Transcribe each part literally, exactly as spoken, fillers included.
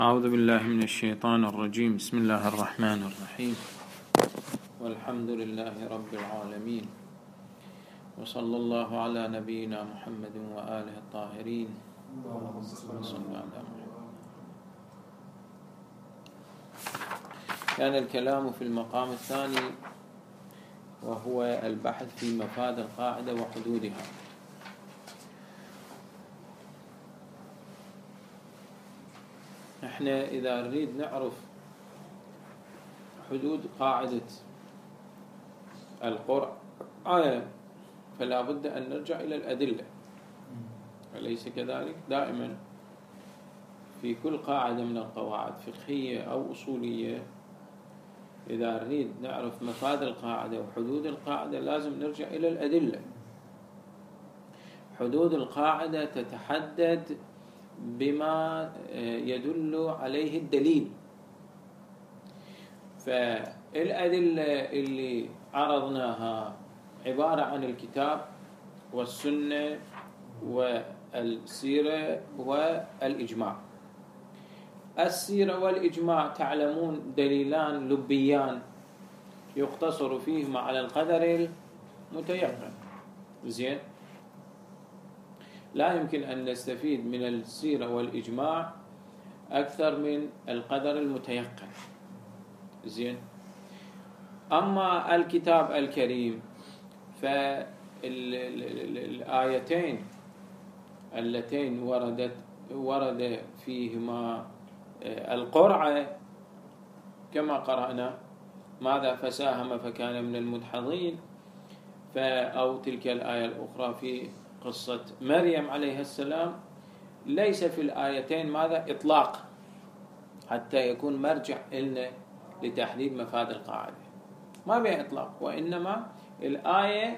أعوذ بالله من الشيطان الرجيم. بسم الله الرحمن الرحيم، والحمد لله رب العالمين، وصلى الله على نبينا محمد وآله الطاهرين. كان الكلام في المقام الثاني وهو البحث في مفاد القاعدة وحدودها. احنا إذا نريد نعرف حدود قاعدة القرآن فلا بد أن نرجع إلى الأدلة، أليس كذلك؟ دائما في كل قاعدة من القواعد فقهية أو أصولية إذا نريد نعرف مفاد القاعدة وحدود القاعدة لازم نرجع إلى الأدلة. حدود القاعدة تتحدد بما يدل عليه الدليل، فالأدلة اللي عرضناها عبارة عن الكتاب والسنة والسيرة والإجماع. السيرة والإجماع تعلمون دليلان لبيان يقتصر فيهما على القدر المتيقن. زين، لا يمكن أن نستفيد من السيرة والإجماع أكثر من القدر المتيقن. زين، أما الكتاب الكريم فالآيتين اللتين وردت ورد فيهما القرعة كما قرأنا، ماذا فساهم فكان من المدحضين، أو تلك الآية الأخرى في قصة مريم عليه السلام، ليس في الآيتين ماذا إطلاق حتى يكون مرجع لنا لتحديد مفاد القاعدة، ما بها إطلاق، وإنما الآية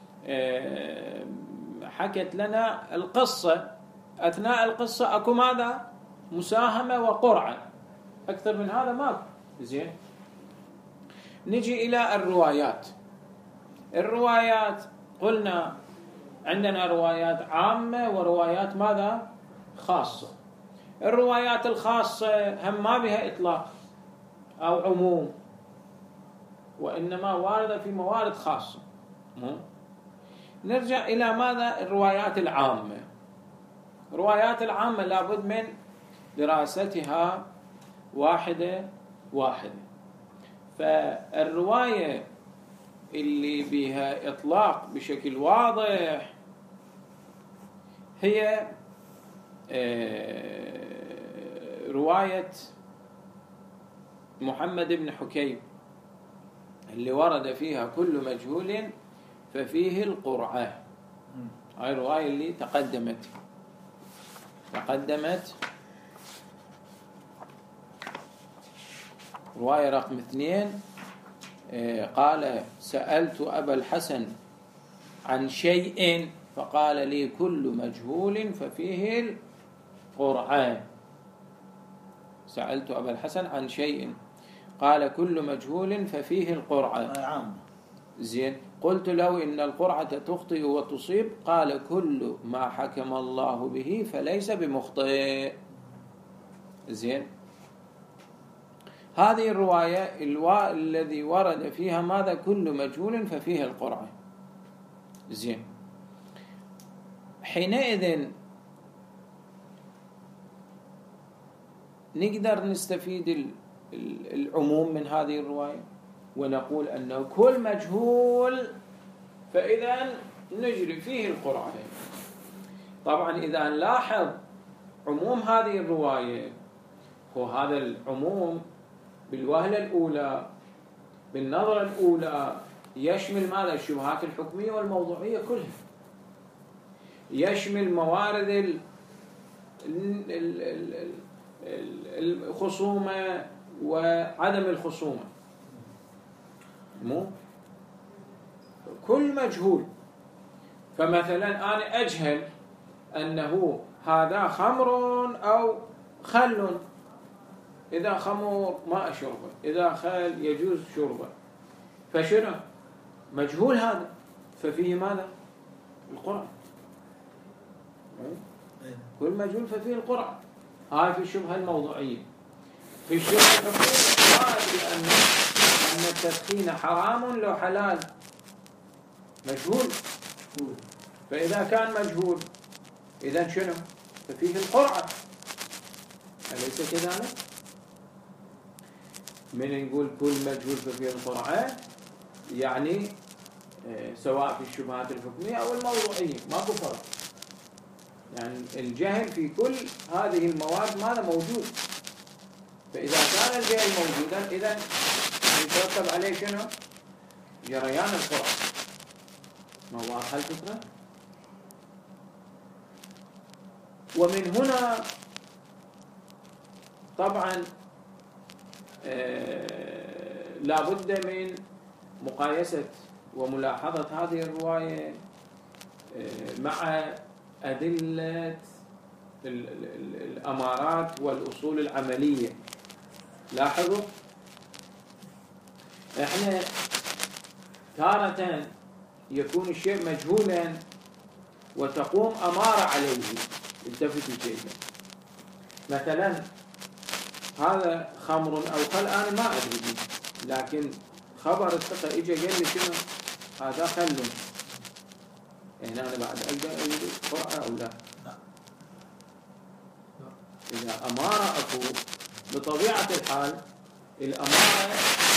حكت لنا القصة، أثناء القصة أكو ماذا مساهمة وقرعة، أكثر من هذا ما. زين، نجي إلى الروايات. الروايات قلنا عندنا روايات عامة وروايات ماذا خاصة. الروايات الخاصة هم ما بها إطلاق أو عموم، وإنما واردة في موارد خاصة. نرجع إلى ماذا الروايات العامة. الروايات العامة لابد من دراستها واحدة واحدة. فالرواية اللي بها إطلاق بشكل واضح هي رواية محمد بن حكيم اللي ورد فيها كل مجهول ففيه القرعة. هاي الرواية اللي تقدمت تقدمت رواية رقم اثنين. قال: سألت أبا الحسن عن شيء فقال لي: كل مجهول ففيه القرعة. سألت أبا الحسن عن شيء قال: كل مجهول ففيه القرعة. زين، قلت له: إن القرعة تخطئ وتصيب. قال: كل ما حكم الله به فليس بمخطئ. زين، هذه الرواية الوا... الذي ورد فيها ماذا كل مجهول ففيه القرعة. زين، حينئذ نقدر نستفيد العموم من هذه الرواية ونقول أنه كل مجهول فإذا نجري فيه القرعة. طبعا إذا نلاحظ عموم هذه الرواية، هو هذا العموم بالوهلة الأولى بالنظرة الأولى يشمل ماذا الشبهات الحكمية والموضوعية كلها، يشمل موارد الخصومة وعدم الخصومة. مو كل مجهول. فمثلا أنا أجهل أنه هذا خمر أو خل، إذا خمر ما أشربه، إذا خل يجوز شربه، فشنو مجهول هذا، ففيه ماذا القرعة. كل مجهول ففيه القرعة. هاي في الشبهة الموضوعية. في الشبه الحكمي ما أدري أن أن التدخين حرام لو حلال مجهول. فإذا كان مجهول إذا شنو؟ ففيه القرعة، أليس كذلك؟ من نقول كل مجهول ففيه القرعة يعني سواء في الشبهات الحكمية أو الموضوعية ماكو فرق. يعني الجهل في كل هذه المواد ماذا موجود. فإذا كان الجهل موجودا إذا يترتب عليه شنو؟ جريان القرعة. ما واضحة الفكرة؟ ومن هنا طبعا آه لا بد من مقايسة وملاحظة هذه الرواية آه مع أدلة الأمارات والأصول العملية. لاحظوا احنا تارة يكون الشيء مجهولا وتقوم أمارة عليه. التفتوا جيدا، مثلا هذا خمر أو خل أنا ما أدري، لكن خبر الثقة إجا قال لي شنو هذا خل، يعني أنا بعد أقدر أقول قرأة أو لا؟ إذا أمارة أكو بطبيعة الحال الأمارة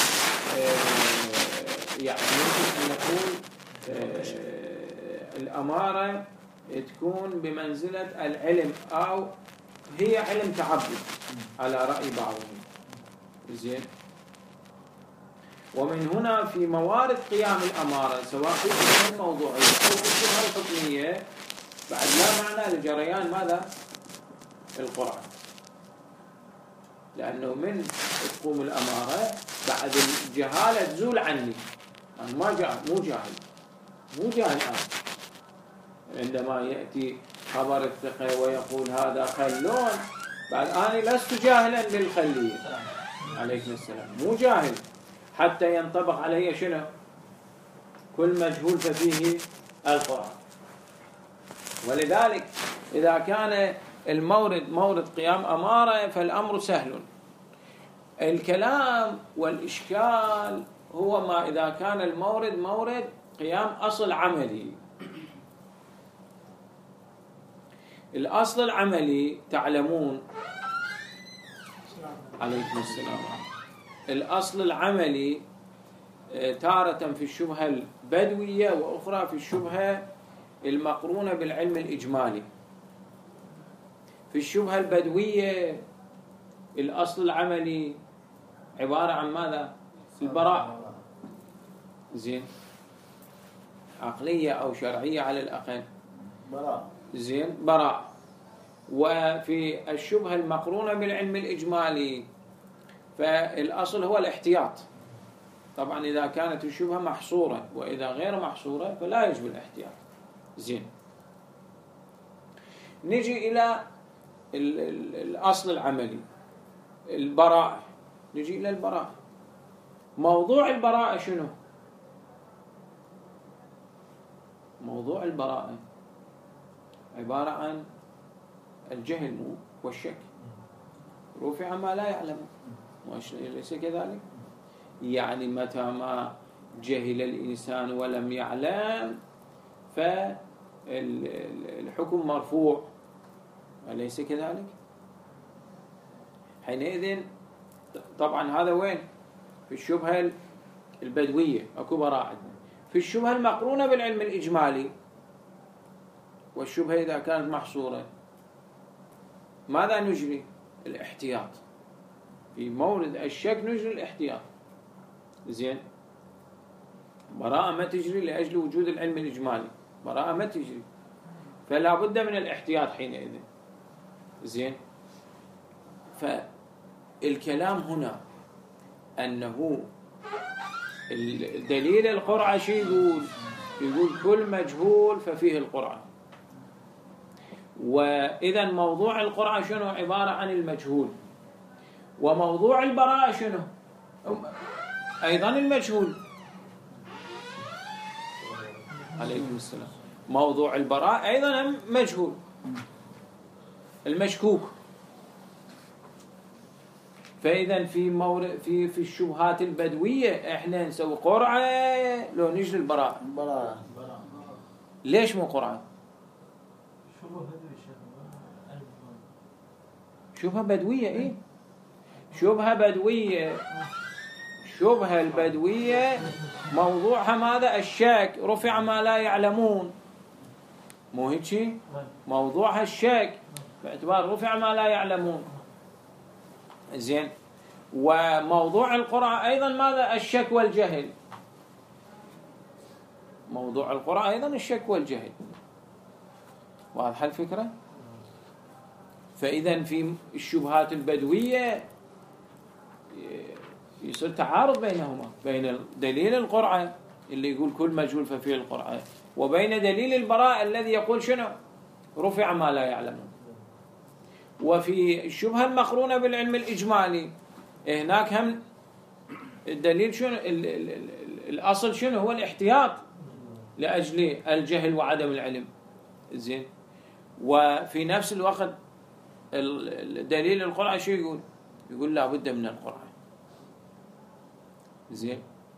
يعني يمكن أن نقول الأمارة تكون بمنزلة العلم أو هي علم تعبد على رأي بعضهم. زين. ومن هنا في موارد قيام الأمارة سواء في الشبهة الموضوعية أو في الشبهة الحكمية بعد لا معنى لجريان ماذا؟ القرآن. لأنه من تقوم الأمارة بعد الجهالة تزول عني. أنا ما جاهل، مو جاهل مو جاهل الآن. عندما يأتي خبر الثقة ويقول هذا خلون، بعد أنا لست جاهلا بالخلية عليكم السلام، مو جاهل حتى ينطبق علي شنو؟ كل مجهول ففيه القرآن. ولذلك إذا كان المورد مورد قيام أمارة فالأمر سهل. الكلام والإشكال هو ما إذا كان المورد مورد قيام أصل عملي. الأصل العملي تعلمون عليكم السلام، الأصل العملي تارة في الشبهة البدوية وأخرى في الشبهة المقرونة بالعلم الإجمالي. في الشبهة البدوية الأصل العملي عبارة عن ماذا؟ البراء. زين، عقلية أو شرعية على الأقل براء. زين، براء. وفي الشبهة المقرونة بالعلم الإجمالي فالأصل هو الاحتياط. طبعا إذا كانت الشبهة محصورة، وإذا غير محصورة فلا يجب الاحتياط. زين، نجي إلى ال ال الأصل العملي البراءة. نجي إلى البراءة. موضوع البراءة شنو؟ موضوع البراءة عبارة عن الجهل والشك. رفع ما لا يعلم، ليس كذلك؟ يعني متى ما جهل الإنسان ولم يعلم فالحكم مرفوع، أليس كذلك؟ حينئذ طبعا هذا وين؟ في الشبهة البدوية أكو براءة. في الشبهة المقرونة بالعلم الإجمالي والشبهة إذا كانت محصورة ماذا نجري؟ الاحتياط. في مورد الشك نجري الاحتياط. زين، براءة ما تجري لأجل وجود العلم الإجمالي، براءة ما تجري، فلا بد من الاحتياط حينئذ. زين، فالكلام هنا أنه الدليل القرعة شو يقول؟ يقول كل مجهول ففيه القرعة. وإذا موضوع القرعة شنو؟ عبارة عن المجهول. وموضوع البراءة شنو؟ أيضا المجهول. عليكم السلام. موضوع البراءة أيضا مجهول، المشكوك. فإذا في مورد في في الشبهات البدوية إحنا نسوي قرعة لو نجري البراءة. براءة. ليش مو قرعة؟ شبهة بدوية إيه؟ شبهة بدوية. شبهة البدوية موضوعها ماذا؟ الشك، رفع ما لا يعلمون. مو هيك شيء؟ موضوعها الشك باعتبار رفع ما لا يعلمون. زين. وموضوع القرعة أيضا ماذا؟ الشك والجهل. موضوع القرعة أيضا الشك والجهل. واضحة الفكرة؟ فإذا في الشبهات البدوية يصير تعارض بينهما، بين دليل القرعة اللي يقول كل مجهول ففيه القرعة، وبين دليل البراءة الذي يقول شنو؟ رفع ما لا يعلمون. وفي الشبهة المقرونة بالعلم الإجمالي هناك هم الدليل شنو؟ ال ال ال الأصل شنو؟ هو الاحتياط لأجل الجهل وعدم العلم. زين. وفي نفس الوقت الدليل القرعة شو يقول؟ يقول لا بد من القرعة. زين.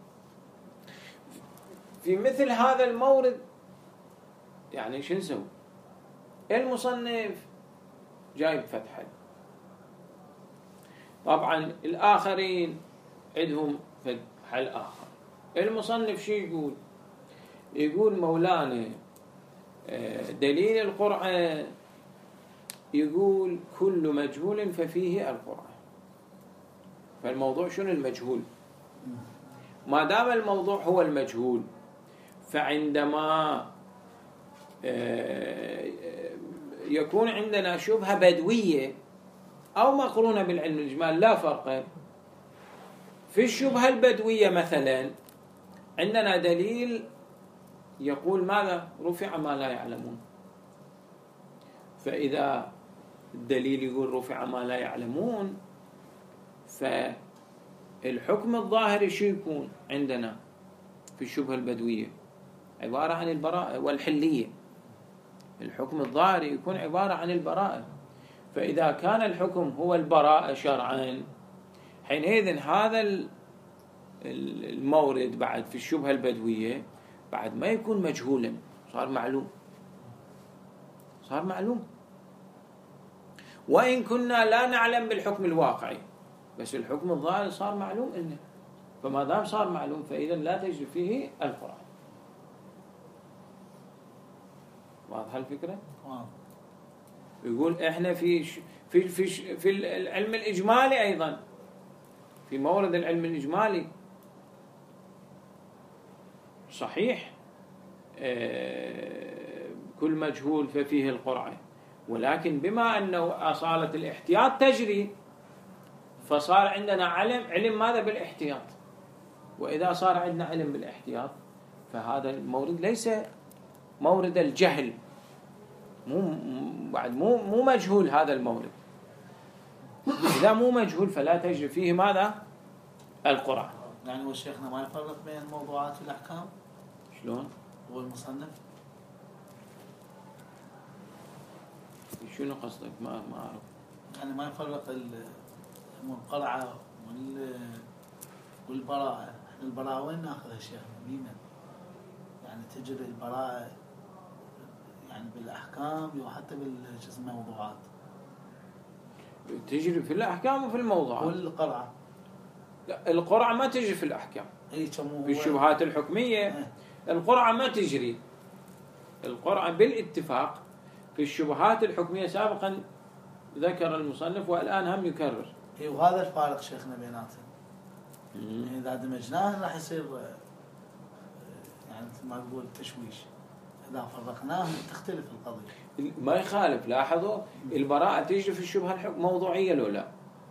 في مثل هذا المورد يعني شو نسوي؟ المصنف جايب فتحة، طبعا الآخرين عندهم حل آخر. المصنف شو يقول؟ يقول مولانا دليل القرعة يقول كل مجهول ففيه القرعة. فالموضوع شنو المجهول؟ ما دام الموضوع هو المجهول، فعندما يكون عندنا شبهة بدوية أو مقرونة بالعلم الإجمالي لا فرق. في الشبهة البدوية مثلا عندنا دليل يقول ماذا؟ رفع ما لا يعلمون. فإذا الدليل يقول رفع ما لا يعلمون، فالحكم الظاهري شو يكون عندنا في الشبهة البدوية؟ عبارة عن البراءة والحلية. الحكم الظاهري يكون عبارة عن البراءة. فإذا كان الحكم هو البراءة شرعا، حينئذ هذا المورد بعد في الشبهة البدوية بعد ما يكون مجهولا، صار معلوم. صار معلوم. وإن كنا لا نعلم بالحكم الواقعي، بس الحكم الظاهري صار معلوم لنا. فما دام صار معلوم فإذا لا تجري فيه القرعة. واضحة الفكرة؟ يقول احنا في في في في العلم الإجمالي أيضا، في مورد العلم الإجمالي صحيح كل مجهول ففيه القرعة، ولكن بما أنه أصالة الاحتياط تجري، فصار عندنا علم علم ماذا؟ بالاحتياط. وإذا صار عندنا علم بالاحتياط فهذا المورد ليس مورد الجهل، مو بعد مو مو مجهول هذا المورد. إذا مو مجهول فلا تجري فيه ماذا؟ القرعة. يعني وشيخنا ما يفرق بين الموضوعات والأحكام؟ شلون؟ هو المصنف شنو قصدك؟ ما ما أعرف. يعني ما يفرق القرعة والبراءة. البراءة وين ناخذها شيخنا؟ بينا يعني تجري البراءة يعني بالأحكام وحتى بالجسم الموضوعات. تجري في الأحكام وفي الموضوعات. والقرعة؟ لا، القرعة ما تجري في الأحكام. أي كم في الشبهات الحكمية اه. القرعة ما تجري. القرعة بالاتفاق في الشبهات الحكمية سابقا ذكر المصنف والآن هم يكرر. اي وهذا الفارق شيخنا بيناتهم. يعني إذا دمجناه راح يصير يعني مثل ما تقول تشويش. إذا فرقناه تختلف القضية. ما يخالف. لاحظوا البراءة تجري في الشبهة الموضوعية لو لا؟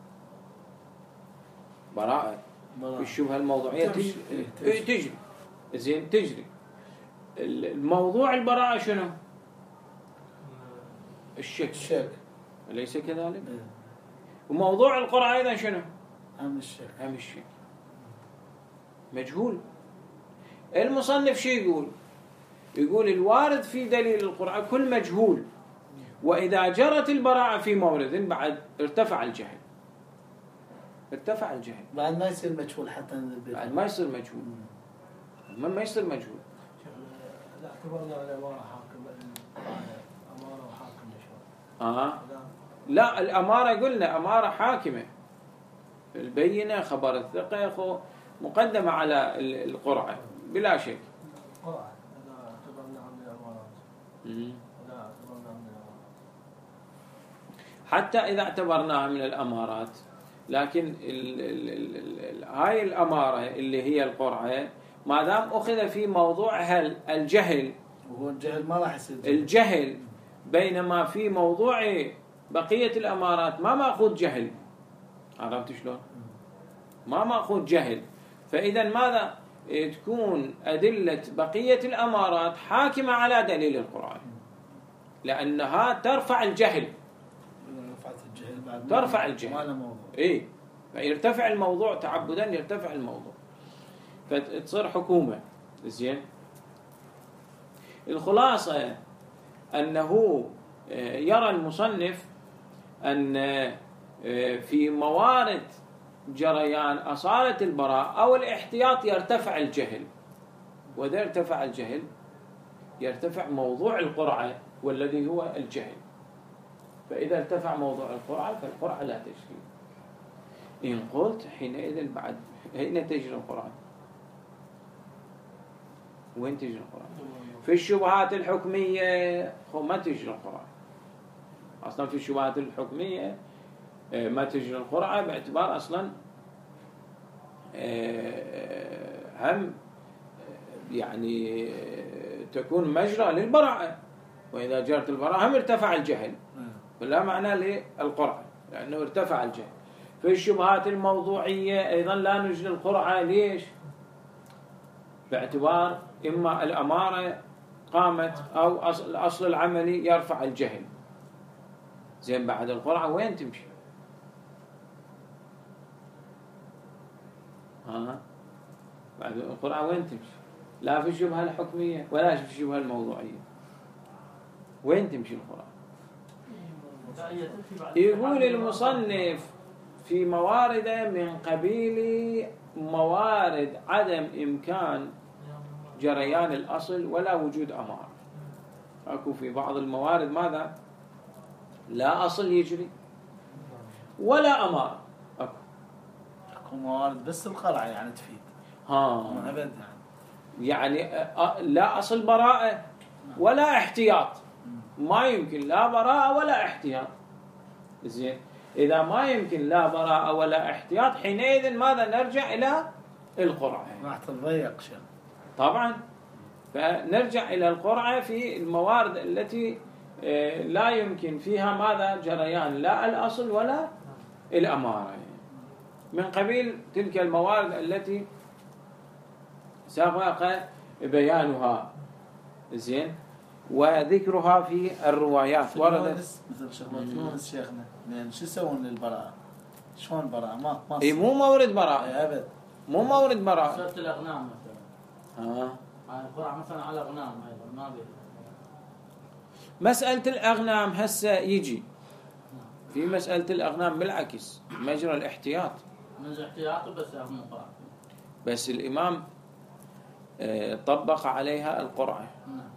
براءة في الشبهة الموضوعية تجري. تجري, تجري. زين تجري. الموضوع البراءة شنو؟ الشك. الشك. أليس كذلك؟ إيه. وموضوع القرعة أيضا شنو؟ هم الشك. هم الشك. مجهول. المصنف شو يقول؟ يقول الوارد في دليل القرعة كل مجهول، وإذا جرت البراءة في مورد بعد ارتفع الجهل. ارتفع الجهل. بعد ما يصير مجهول حتى بعد ما يصير مجهول. ما ما يصير مجهول. لا اعتبرنا الأمارة حاكم أمارة وحاكم شو؟ آه. لا الأمارة قلنا أمارة حاكمة. البينة خبر الثقة مقدمة على القرعة بلا شك. قرعة إذا اعتبرناها من الأمارات. لا اعتبرناها من الأمارات. حتى إذا اعتبرناها من الأمارات، لكن ال ال ال ال هاي الأمارة اللي هي القرعة ما دام أخذ في موضوعها الجهل، وهو الجهل ما راح يصير جهل. الجهل، بينما في موضوع بقية الأمارات ما مأخذ جهل. عرفت شلون؟ ما مأخذ جهل. فإذا ماذا تكون أدلة بقية الأمارات حاكمة على دليل القرآن، لأنها ترفع الجهل. الجهل بعد ترفع الجهل. ما له موضوع. إيه، فيرتفع الموضوع تعبدا، يرتفع الموضوع، فتصير حكومة. زين. الخلاصة أنه يرى المصنف أن في موارد جريان أصالة البراء أو الاحتياط يرتفع الجهل، وإذا ارتفع الجهل يرتفع موضوع القرعة والذي هو الجهل. فإذا ارتفع موضوع القرعة فالقرعة لا تجري. إن قلت حينئذ بعد أين تجري القرعة؟ وين تجري القرعة؟ في الشبهات الحكمية ما تجري القرعة. أصلا في الشبهات الحكمية ما تجري القرعة باعتبار أصلا هم يعني تكون مجرى للبراءة، وإذا جرت البراءة هم ارتفع الجهل، فلا معنى للقرعة لأنه ارتفع الجهل. في الشبهات الموضوعية أيضا لا نجري القرعة. ليش؟ باعتبار إما الأمارة قامت أو أصل, الأصل العملي يرفع الجهل. زين، بعد القرعة وين تمشي؟ ها؟ بعد القرعة وين تمشي؟ لا في الشبهة الحكمية ولا في الشبهة الموضوعية. وين تمشي القرعة؟ يقول المصنف في موارد من قبيل موارد عدم إمكان جريان الأصل ولا وجود أمارة. أكو في بعض الموارد ماذا؟ لا أصل يجري ولا أمارة. أكو أكو موارد بس القرعة يعني تفيد. ها. أبد يعني. يعني لا أصل براءة ولا احتياط. ما يمكن لا براءة ولا احتياط. زين، إذا ما يمكن لا براءة ولا احتياط حينئذ ماذا؟ نرجع إلى القرعة. راح تضيق شيء طبعا. فنرجع إلى القرعة في الموارد التي لا يمكن فيها ماذا؟ جريان لا الأصل ولا الأمارة، من قبيل تلك الموارد التي سبق بيانها. زين، وذكرها في الروايات وردت. مثل شغلات تونس شيخنا، لأن شو يسوون للبراءة؟ شلون براءة؟ ما ما اي مو مورد براءة. أبد مو مورد براءة. صرت الأغنام مثلا. ها. القرعة مثلا على الأغنام أيضا ما بيه. مسألة الأغنام هسه يجي في مسألة الأغنام بالعكس مجرى الاحتياط. مجرى احتياط بس أغنام قرعة. بس الإمام طبق عليها القرعة.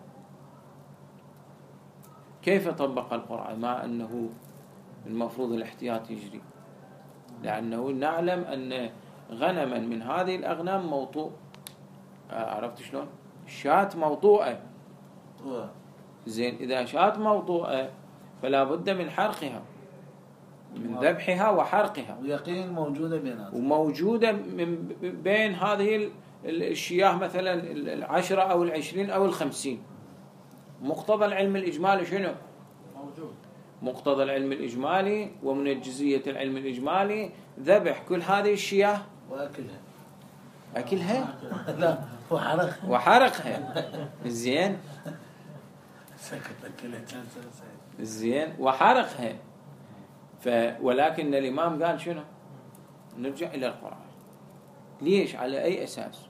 كيف طبق القرعة مع أنه المفروض الاحتياط يجري؟ لأنه نعلم أن غنما من هذه الأغنام موطوء. عرفت شلون؟ شاة موطوءة. زين، إذا شاة موطوءة فلا بد من حرقها، من ذبحها وحرقها. ويقين موجودة بينها، وموجودة من بين هذه الشياه مثلا العشرة أو العشرين أو الخمسين. مقتضى العلم الإجمالي شنو؟ موجود. مقتضى العلم الإجمالي ومنجزية العلم الإجمالي ذبح كل هذه الشياه وأكلها. أكلها؟ لا، وحرقها. وحرقها. زين. سكت أكلها. زين، وحرقها. ف ولكن الإمام قال شنو؟ نرجع إلى القرآن. ليش؟ على أي أساس؟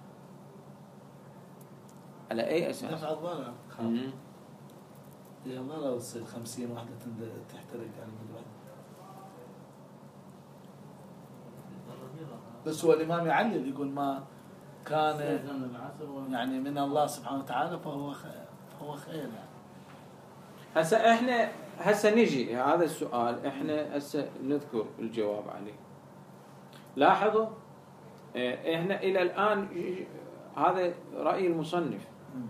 على أي أساس؟ دفع الضرر. يا ما لو تصير خمسين واحدة تحترق يعني بالواحدة. بس هو الإمام يعلل يقول ما كان يعني من الله سبحانه وتعالى فهو خير فهو خير يعني. هسه احنا هسه نجي هذا السؤال احنا هسه نذكر الجواب عليه. لاحظوا احنا الى الان هذا رأي المصنف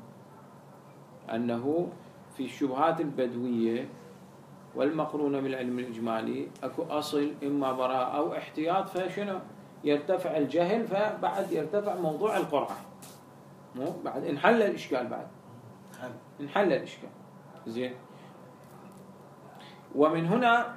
انه في الشبهات البدوية والمقرونة بالعلم الإجمالي اكو أصل إما براءة أو احتياط، فشنو يرتفع الجهل فبعد يرتفع موضوع القرعة، مو بعد انحل الإشكال، بعد انحل الإشكال. زين، ومن هنا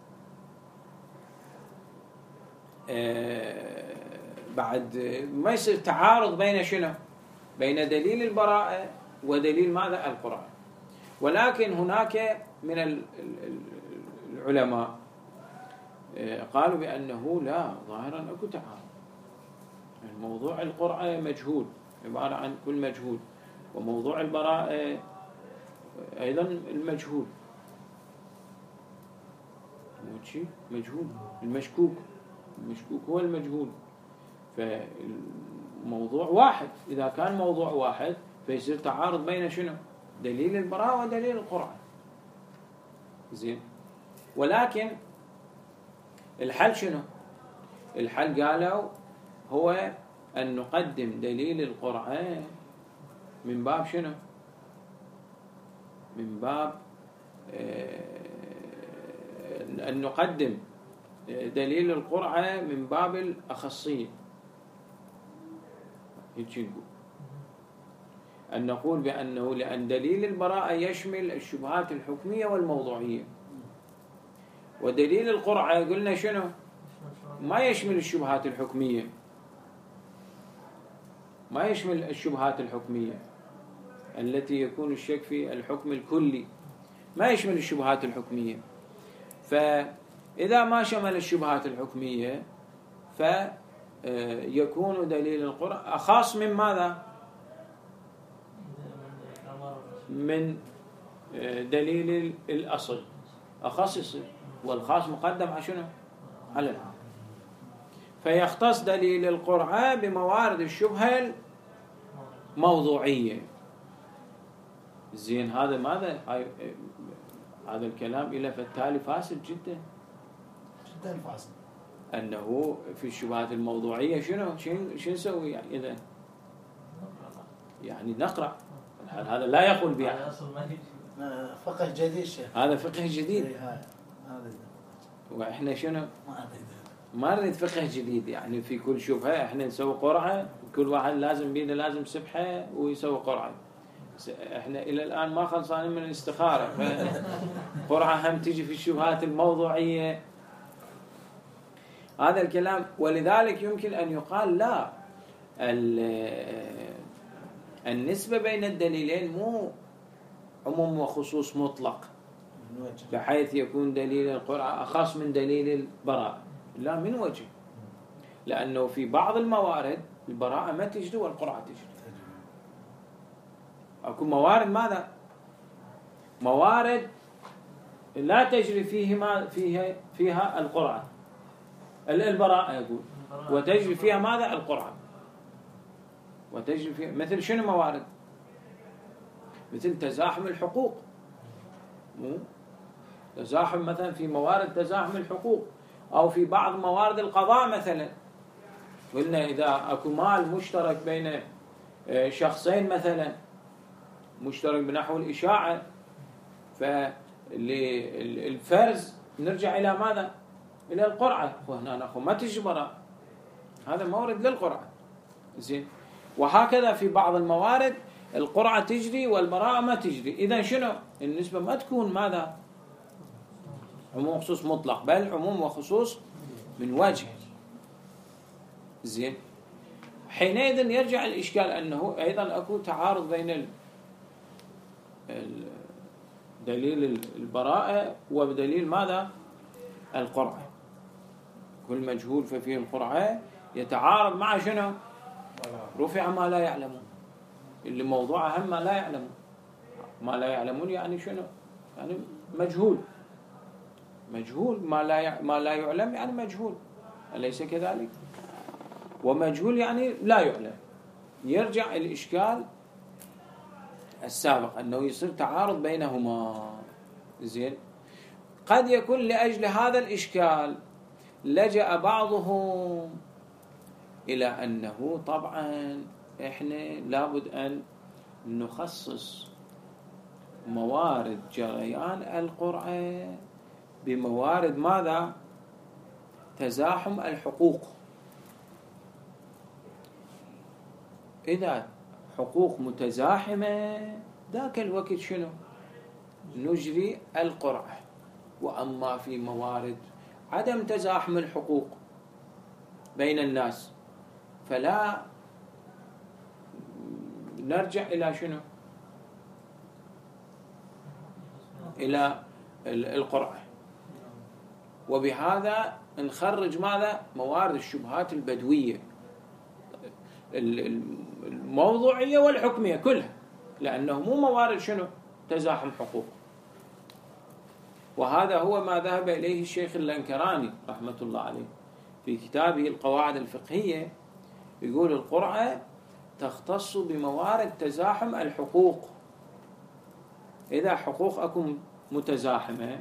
آه بعد ما يصير تعارض بين شنو؟ بين دليل البراءة ودليل ماذا؟ القرعة. ولكن هناك من العلماء قالوا بأنه لا، ظاهرا أكو تعارض. موضوع القرعة مجهول، عبارة عن كل مجهول، وموضوع البراءة أيضا المجهول مجهول، المشكوك المشكوك هو المجهول. فالموضوع واحد، إذا كان موضوع واحد فيصير تعارض بين شنو؟ دليل البراءة ودليل القرعة. زين، ولكن الحل شنو؟ الحل قالوا هو أن نقدم دليل القرعة من باب شنو؟ من باب أن نقدم دليل القرعة من باب الأخصية. هيك نقول، أن نقول بأنه لأن دليل البراءة يشمل الشبهات الحكمية والموضوعية، ودليل القرعة قلنا شنو؟ ما يشمل الشبهات الحكمية، ما يشمل الشبهات الحكمية التي يكون الشك في الحكم الكلي، ما يشمل الشبهات الحكمية. فإذا ما شمل الشبهات الحكمية فيكون دليل القرعة أخص من ماذا؟ من دليل الأصل، أخص يصير، والخاص مقدم على شنو؟ على العام. فيختص دليل القرعة بموارد الشبهة الموضوعية. زين، هذا ماذا؟ هذا الكلام إلى فالتالي فاسد جدا جدا فاسد. أنه في الشبهات الموضوعية شنو شنو نسوي يعني؟ إذا يعني نقرأ هذا لا يقول بها فقه جديد شيخ، هذا فقه جديد. واحنا شنو ما نريد فقه جديد، يعني في كل شبهه احنا نسوي قرعه، كل واحد لازم بيده لازم سبحه ويسوي قرعه. احنا الى الان ما خلصانين من الاستخاره، قرعه هم تجي في الشبهات الموضوعيه. هذا الكلام، ولذلك يمكن ان يقال لا، النسبة بين الدليلين مو عموم وخصوص مطلق بحيث يكون دليل القرعة أخص من دليل البراءة، لا، من وجه. لأنه في بعض الموارد البراءة ما تجري والقرعة تجري. أكو موارد ماذا؟ موارد لا تجري فيها فيها فيها القرعة البراءة يقول، وتجري فيها ماذا؟ القرعة. وتجري فيها مثل شنو موارد؟ مثل تزاحم الحقوق، مو تزاحم مثلا في موارد تزاحم الحقوق، أو في بعض موارد القضاء مثلا. قلنا إذا أكو مال مشترك بين شخصين مثلا، مشترك بنحو الإشاعة، فالفرز نرجع إلى ماذا؟ إلى القرعة، وهنا نأخذ ما تجبر، هذا مورد للقرعة. زين، وهكذا في بعض الموارد القرعة تجري والبراءة ما تجري. إذا شنو؟ النسبة ما تكون ماذا؟ عموم وخصوص مطلق، بل عموم وخصوص من وجه. زين، حينئذ يرجع الإشكال أنه أيضا أكو تعارض بين دليل البراءة وبدليل ماذا؟ القرعة. كل مجهول ففيه القرعة يتعارض مع شنو؟ رفع ما لا يعلمون، اللي موضوعه هم ما لا يعلمون. ما لا يعلمون يعني شنو؟ يعني مجهول، مجهول ما لا ما لا يعلم يعني مجهول، أليس كذلك؟ ومجهول يعني لا يعلم. يرجع الإشكال السابق أنه يصير تعارض بينهما. زين، قد يكون لأجل هذا الإشكال لجأ بعضهم إلى أنه طبعا إحنا لابد أن نخصص موارد جريان القرعة بموارد ماذا؟ تزاحم الحقوق. إذا حقوق متزاحمة ذاك الوقت شنو؟ نجري القرعة. وأما في موارد عدم تزاحم الحقوق بين الناس فلا نرجع إلى شنو؟ إلى القرعة. وبهذا نخرج ماذا؟ موارد الشبهات البدوية الموضوعية والحكمية كلها، لأنه مو موارد شنو؟ تزاحم حقوق. وهذا هو ما ذهب إليه الشيخ اللنكراني رحمة الله عليه في كتابه القواعد الفقهية. يقول القرعة تختص بموارد تزاحم الحقوق. إذا حقوق أكون متزاحمة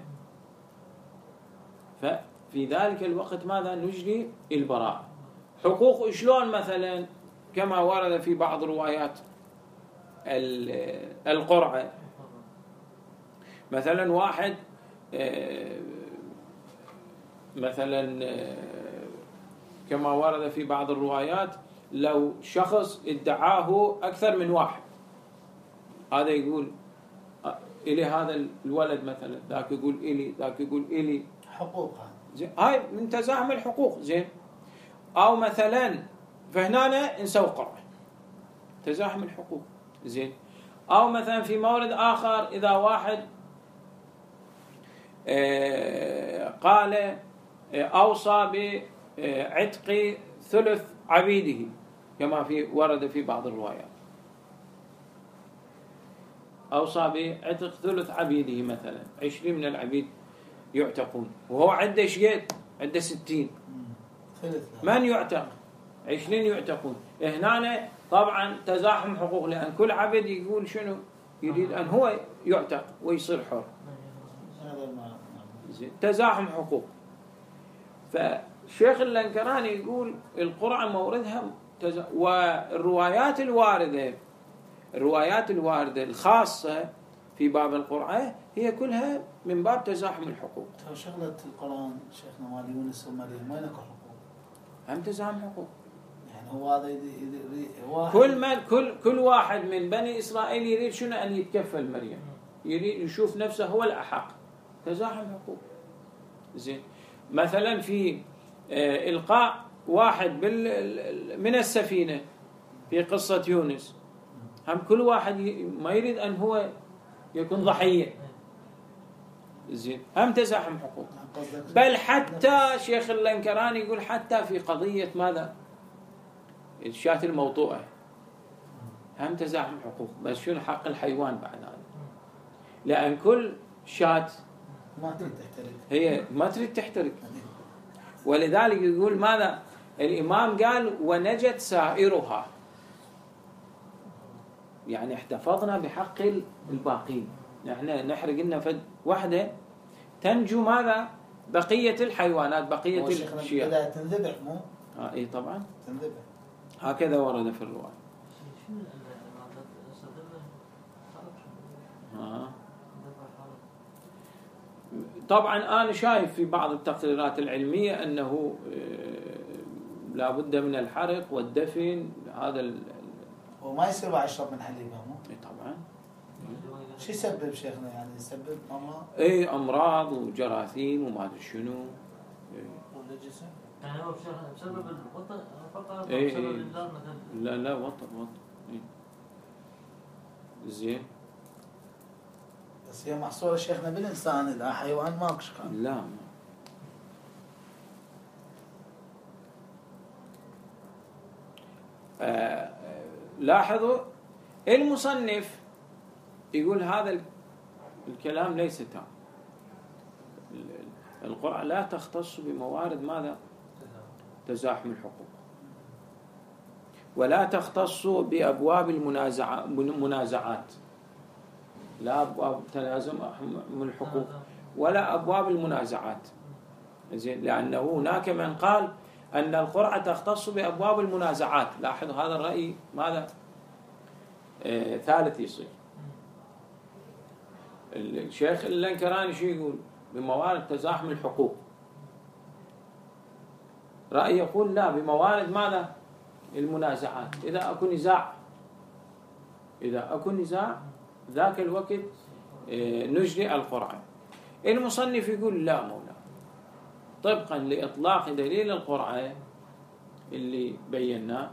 ففي ذلك الوقت ماذا؟ نجري البراءة. حقوق شلون؟ مثلا كما ورد في بعض روايات القرعة، مثلا واحد مثلا كما ورد في بعض الروايات لو شخص ادعاه أكثر من واحد، هذا يقول إلي هذا الولد مثلا، ذاك يقول إلي، ذاك يقول إلي، حقوقها هاي من تزاحم الحقوق. زين، أو مثلا فهنا نسوي قرعة تزاحم الحقوق. زين، أو مثلا في مورد آخر إذا واحد قال أوصى بعتق ثلث عبيده كما في ورد في بعض الروايات، أوصى بعتق ثلث عبيده، مثلا عشرين من العبيد يعتقون وهو عنده شيء عنده ستين، من يعتق؟ عشرين يعتقون. هنا طبعا تزاحم حقوق، لأن كل عبد يقول شنو يريد أن هو يعتق ويصير حر. تزاحم حقوق. فالشيخ اللنكراني يقول القرعة موردها تز... والروايات الواردة الروايات الواردة الخاصة في باب القرعة هي كلها من باب تزاحم الحقوق. شغلة القرآن شيخنا مال يونس ومريم وين اكو حقوق؟ هم تزاحم حقوق. يعني هو هذا يريد كل من كل كل واحد من بني إسرائيل يريد شنو؟ أن يتكفل مريم، يريد يشوف نفسه هو الأحق. تزاحم حقوق. زين، مثلا في آه إلقاء واحد بال من السفينة في قصة يونس، هم كل واحد ما يريد أن هو يكون ضحية. زين، هم تزاحم حقوق. بل حتى شيخ اللنكراني يقول حتى في قضية ماذا؟ الشاة الموطوءة هم تزاحم حقوق. بس شنو حق الحيوان بعد هذا؟ لأن كل شاة ما تريد تحترق، هي ما تريد تحترق، ولذلك يقول ماذا؟ الإمام قال ونجت سائرها، يعني احتفظنا بحق الباقين. نحن نحرق لنا فد واحدة تنجو ماذا؟ بقية الحيوانات، بقية الشيء. إذا تنذبح مو؟ آه إيه طبعا تنذبح. هكذا ورد في الرواية. آه. طبعا أنا شايف في بعض التقريرات العلمية أنه لا بد من الحرق والدفن. هذا ال... وما يصير بعد يشرب من حليبها مو؟ إيه طبعا. شو يسبب شيخنا؟ يعني يسبب أمراض؟ إيه أمراض وجراثيم وما أدري شنو. إيه. والنجسة. يعني هو بسبب الوطء فقط؟ إيه بسبب إيه. الإنذار مثلا؟ لا لا وطء وطء. إيه. زين. بس هي محصورة شيخنا بالإنسان، إذا حيوان ماكش كان. لا ما. آه لاحظوا المصنف يقول هذا الكلام ليس تام. القرآن لا تختص بموارد ماذا؟ تزاحم الحقوق. ولا تختص بأبواب المنازعات، لا أبواب تلازم من الحقوق ولا أبواب المنازعات، زين، لأنه هناك من قال أن القرعة تختص بأبواب المنازعات. لاحظ هذا الرأي ماذا آه ثالث يصير. الشيخ اللنكراني شو يقول؟ بموارد تزاحم الحقوق. رأي يقول لا، بموارد ماذا؟ المنازعات. إذا أكو نزاع إذا أكو نزاع ذاك الوقت آه نجري القرعة. المصنف يقول لا مولا، طبقا لإطلاق دليل القرعة اللي بيناه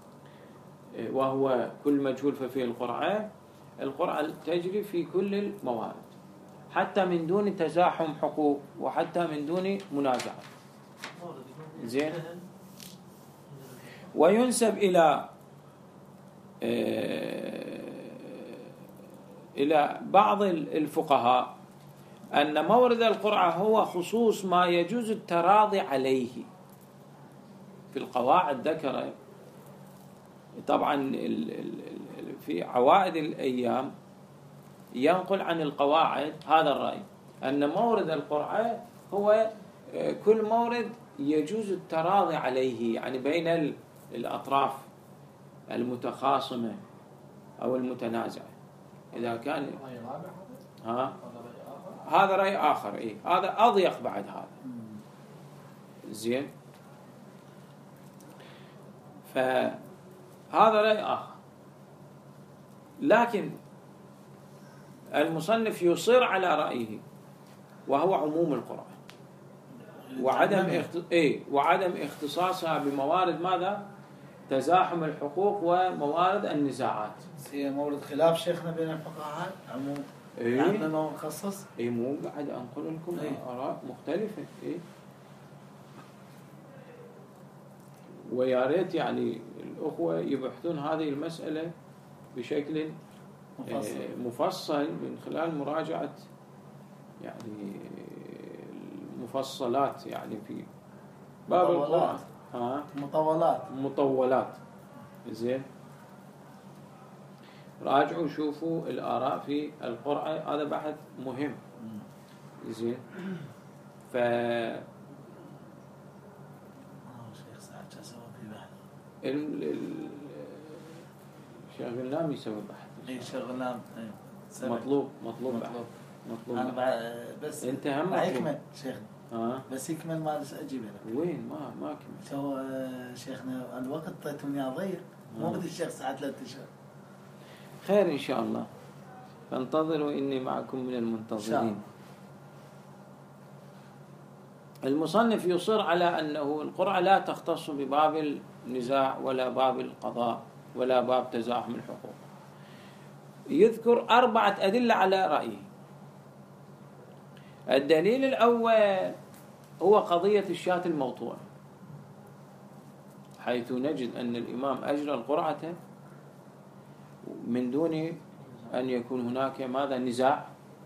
وهو كل مجهول ففيه القرعة، القرعة تجري في كل الموارد حتى من دون تزاحم حقوق وحتى من دون منازعة. زين. وينسب إلى إلى بعض الفقهاء أن مورد القرعة هو خصوص ما يجوز التراضي عليه. في القواعد ذكر طبعا في عوائد الأيام ينقل عن القواعد هذا الرأي، أن مورد القرعة هو كل مورد يجوز التراضي عليه، يعني بين الأطراف المتخاصمة أو المتنازعة. إذا كان ها هذا رأي آخر، إيه هذا أضيق بعد هذا. زين. فهذا رأي آخر، لكن المصنف يصر على رأيه وهو عموم القرآن وعدم اخت... إيه وعدم اختصاصها بموارد ماذا؟ تزاحم الحقوق وموارد النزاعات. هي مورد خلاف شيخنا بين الفقهاء عموم. إيه؟ عندنا ما مخصص. إيه مو قاعد أنقل لكم إيه؟ آراء مختلفة. إيه؟ ويا ريت يعني الأخوة يبحثون هذه المسألة بشكل مفصل, إيه مفصل من خلال مراجعة يعني المفصلات، يعني في باب القرآن. ها مطولات مطولات. زين. راجعوا شوفوا الآراء في القرآن، هذا بحث مهم. زين. ف شيخ سعد سوى في بحث. ال ال الشيخ غلام يسوي بحث. اي شيخ غلام. مطلوب مطلوب مطلوب مطلوب. أنا بس أنت هم مطلوب. يكمل شيخ. ها. بس يكمل ما أجيب لك. وين ما ما كمل. سو شيخنا الوقت طيتوني ضيق، مو بدي الشيخ ساعة ثلاثة أشهر. خير إن شاء الله، فانتظروا إني معكم من المنتظرين. المصنف يصر على أنه القرعة لا تختص بباب النزاع ولا باب القضاء ولا باب تزاحم الحقوق. يذكر أربعة أدلة على رأيه. الدليل الأول هو قضية الشاة الموطوعة، حيث نجد أن الإمام أجرى القرعة من دون أن يكون هناك ماذا نزاع،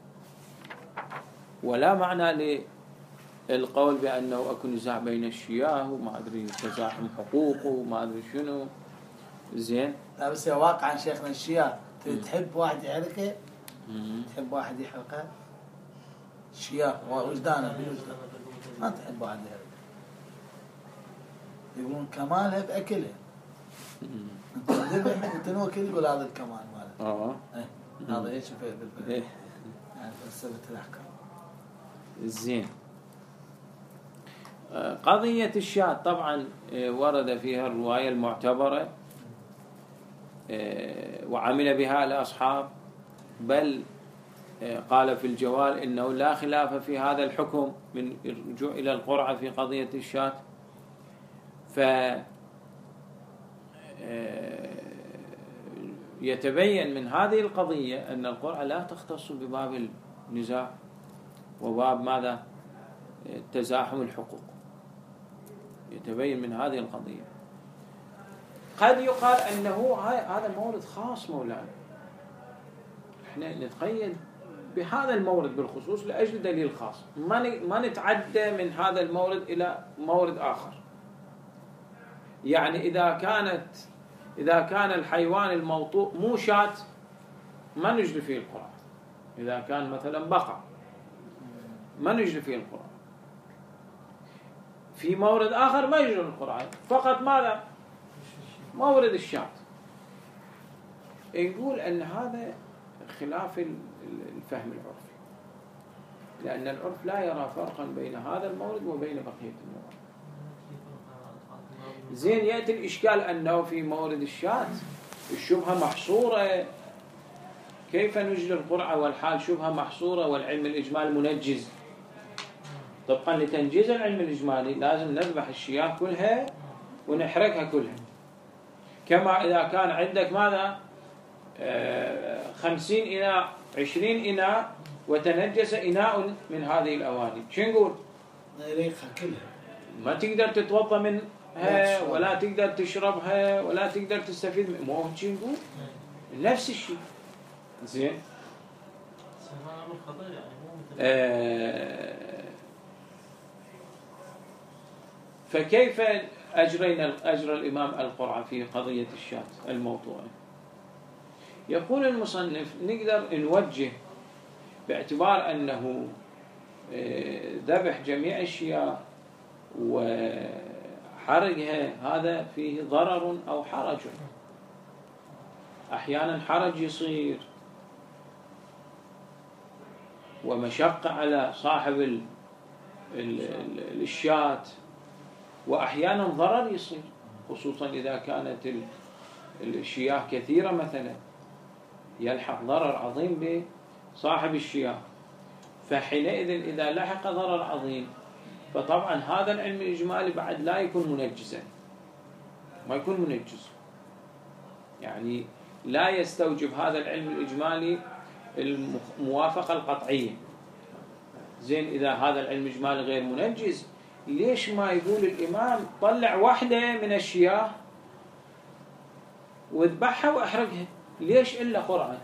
ولا معنى للقول بأنه أكون نزاع بين الشياه وما أدري تزاحم حقوقه وما أدري شنو. زين. لا بس واقعا شيخنا الشياه تحب واحد يحرقه، تحب واحد يحرقه الشياه وجدانه بوجدانه، ما تحب واحد يحرقه. يقولون كمالها بأكله. انت ذبح وتنوكل يقول هذا الكمال ماله. اه ايه هذا ايش في بالفعل. إيه. يعني فلسفة الأحكام. زين. قضية الشاة طبعا ورد فيها الرواية المعتبرة وعمل بها الأصحاب، بل قال في الجوال إنه لا خلاف في هذا الحكم من الرجوع إلى القرعة في قضية الشاة. ف يتبين من هذه القضية أن القرعة لا تختص بباب النزاع وباب ماذا؟ تزاحم الحقوق. يتبين من هذه القضية. قد يقال أنه هذا مورد خاص مولانا، احنا نتقيد بهذا المورد بالخصوص لأجل دليل خاص، ما ما نتعدى من هذا المورد إلى مورد آخر. يعني إذا كانت إذا كان الحيوان الموطوء مو شاة ما نجري فيه القرعة. إذا كان مثلا بقر ما نجري فيه القرعة. في مورد آخر ما يجري القرعة، فقط ماذا؟ مورد الشاة. يقول أن هذا خلاف الفهم العرفي، لأن العرف لا يرى فرقا بين هذا المورد وبين بقية الموارد. زين، يأتي الإشكال أنه في مورد الشاة الشبهة محصورة، كيف نجري القرعة والحال شبهة محصورة والعلم الإجمالي منجز؟ طبقا لتنجيز العلم الإجمالي لازم نذبح الشياه كلها ونحرقها كلها. كما إذا كان عندك ماذا آه خمسين إناء عشرين إناء وتنجس إناء من هذه الأواني، شو نقول؟ نريقها كلها، ما تقدر تتوضأ منها ولا تقدر تشربها ولا تقدر تستفيد من، مو شو نقول؟ نفس الشيء. زين. آه فكيف أجرينا أجر الإمام القرعة في قضية الشاة الموضوعة؟ يقول المصنف نقدر نوجه باعتبار أنه ذبح جميع الشياه وحرقها هذا فيه ضرر أو حرج. أحيانا حرج يصير ومشقة على صاحب الشاة، وأحيانا ضرر يصير، خصوصا إذا كانت الشياه كثيرة مثلا يلحق ضرر عظيم بصاحب الشياه. فحينئذ إذا لحق ضرر عظيم فطبعا هذا العلم الإجمالي بعد لا يكون منجزا، ما يكون منجز، يعني لا يستوجب هذا العلم الإجمالي الموافقة القطعية. زين، إذا هذا العلم الإجمالي غير منجز ليش ما يقول الإمام طلع واحدة من الشياه واذبحها واحرقها؟ ليش إلا قرعة؟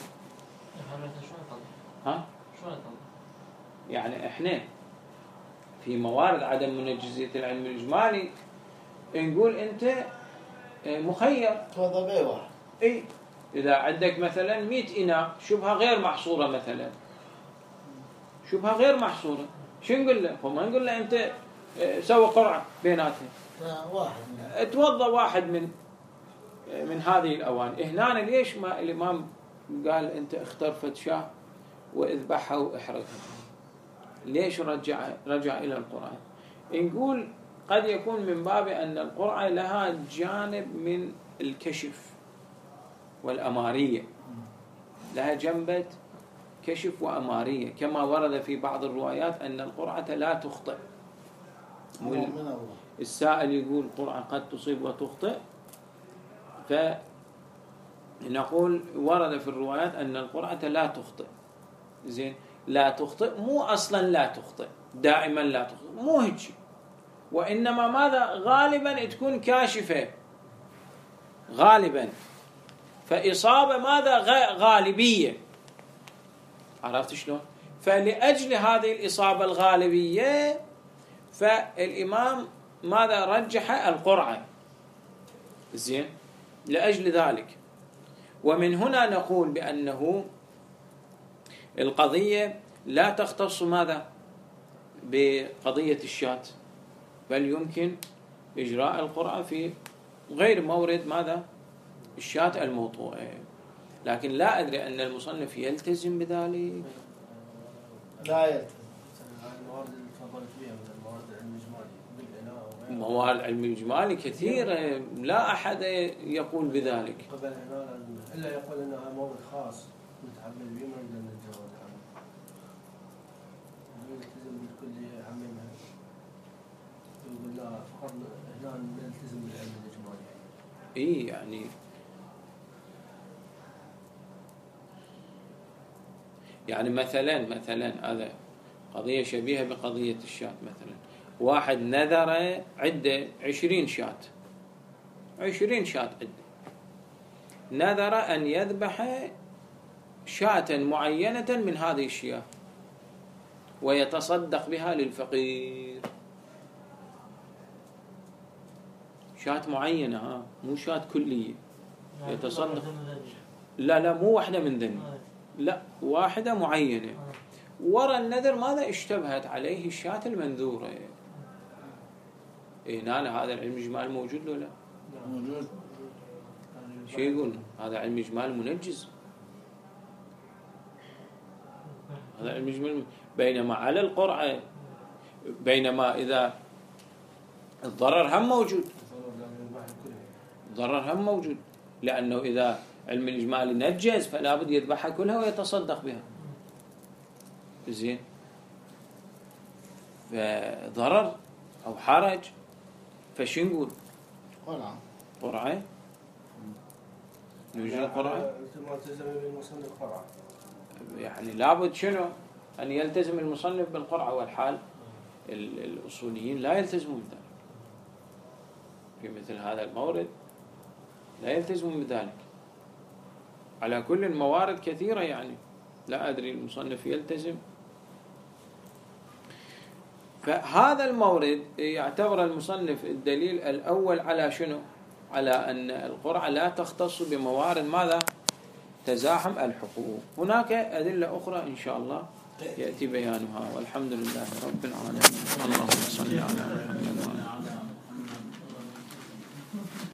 ها؟ يعني إحنا في موارد عدم منجزية العلم الإجمالي نقول أنت مخير توضأ بيه واحد. إيه، إذا عندك مثلا مئة إناء شبهة غير محصورة مثلا، شبهة غير محصورة، شو نقول له؟ فما نقول له أنت سوى قرعة بيناتها، واحد توضأ واحد من من هذه الأواني. هنا ليش ما الإمام قال أنت اختر فتشاه واذبحها واحرقها؟ ليش رجع رجع إلى القرعة؟ نقول قد يكون من باب أن القرعة لها جانب من الكشف والأمارية، لها جنبة كشف وأمارية، كما ورد في بعض الروايات أن القرعة لا تخطئ. السائل يقول قرعة قد تصيب وتخطئ، فنقول ورد في الروايات أن القرعة لا تخطئ. زين، لا تخطئ مو أصلا لا تخطئ، دائما لا تخطئ، مو هيك، وإنما ماذا غالبا تكون كاشفة غالبا، فإصابة ماذا غالبية. عرفت شلون؟ فلأجل هذه الإصابة الغالبية فالإمام ماذا رجح القرعة. زين، لأجل ذلك. ومن هنا نقول بأنه القضية لا تختص ماذا بقضية الشاة، بل يمكن إجراء القرعة في غير مورد ماذا الشاة الموطوءة. لكن لا أدري أن المصنف يلتزم بذلك. لا يلتزم. الموارد اللي تفضلت فيها من الموارد العلم الإجمالي بالإناء، موارد العلم الإجمالي كثيرة، لا أحد يقول بذلك. قبل هنا إلا يقول أنها مورد خاص نتعامل به، ما نقدر نتجاوز عنه. نلتزم بالكل عميمها، يقول لا فقط هنا نلتزم بالعلم الإجمالي. إيه يعني يعني مثلا مثلا هذا قضية شبيهة بقضية الشاة. مثلا واحد نذر عدة عشرين شاة، عشرين شاة عدة، نذر أن يذبح شاة معينة من هذه الشياه ويتصدق بها للفقير. شاة معينة، ها مو شاة كلية يتصدق. لا لا مو واحدة من ذني، لا واحدة معينة. ورا النذر ماذا اشتبهت عليه الشاة المنذورة. إيه هنا هذا العلم إجمال موجود له لا؟ موجود. شو يقول هذا علم إجمال منجز، هذا علم إجمال. بينما على القرعة، بينما إذا الضرر هم موجود، الضرر هم موجود، لأنه إذا علم الإجمال نجز فلا بد يذبحها كلها ويتصدق بها. زين، فضرر أو حرج، فشو نقول؟ قرعة. قرعة نوجد قرعة، يعني لابد شنو أن يلتزم المصنف بالقرعة، والحال الأصوليين لا يلتزمون بذلك في مثل هذا المورد، لا يلتزمون بذلك. على كل الموارد كثيرة، يعني لا أدري المصنف يلتزم. فهذا المورد يعتبر المصنف الدليل الأول على شنو؟ على أن القرعة لا تختص بموارد ماذا؟ تزاحم الحقوق. هناك أدلة أخرى إن شاء الله يأتي بيانها، والحمد لله رب العالمين. اللهم صل على محمد وعلى